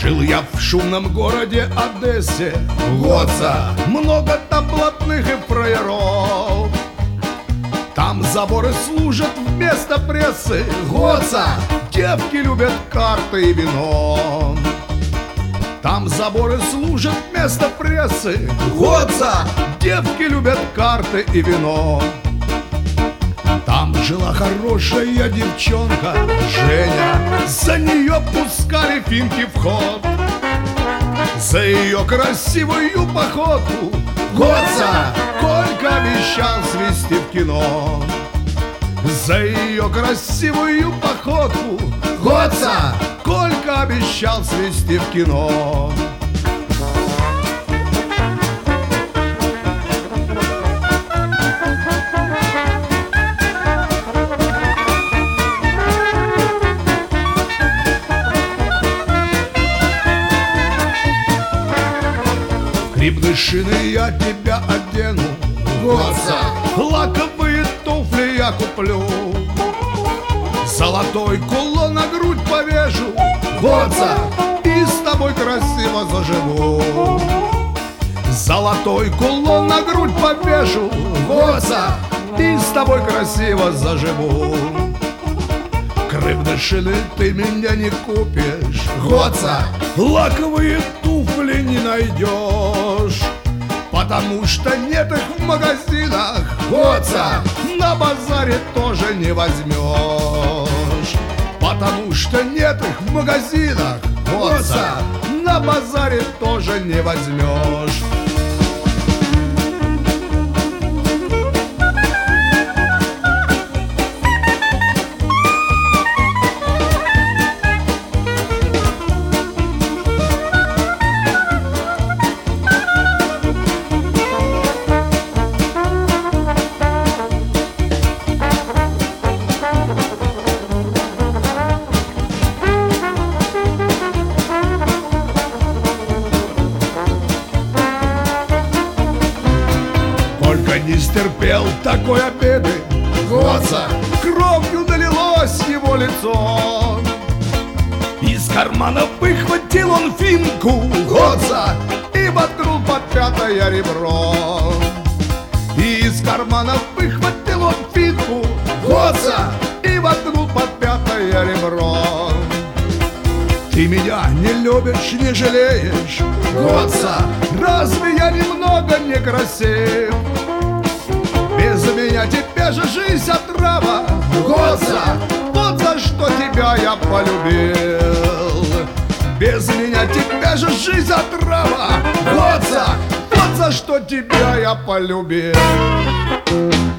Жил я в шумном городе Одессе. Годца. Много там блатных и фраеров. Там заборы служат вместо прессы. Годца. Девки любят карты и вино. Там заборы служат вместо прессы. Годца. Девки любят карты и вино. Там жила хорошая девчонка Женя. За нее пускали финки в ход. За ее красивую походку Годца. Колька обещал свести в кино. За ее красивую походку Годца. Колька обещал свести в кино. Грибные шины я тебя одену. Годца. Лаковые туфли я куплю. Золотой кулон на грудь повяжу. Годца. И с тобой красиво заживу. Золотой кулон на грудь повяжу. Годца. И с тобой красиво заживу. Грибные шины ты меня не купишь. Годца. Лаковые туфли не найдешь, потому что нет их в магазинах. Годца. На базаре тоже не возьмешь, потому что нет их в магазинах. Годца. На базаре тоже не возьмешь. Только не стерпел такой обиды. Годца. Кровью налилось его лицо. Из кармана выхватил он финку. Годца. И воткнул под пятое ребро. Из кармана выхватил он финку. Годца. И воткнул под пятое ребро. Ты меня не любишь, не жалеешь. Годца. Разве я немного не красив? Без меня тебе же жизнь отрава. Годца. Вот за что тебя я полюбил. Без меня тебе же жизнь отрава. Годца. Вот за что тебя я полюбил.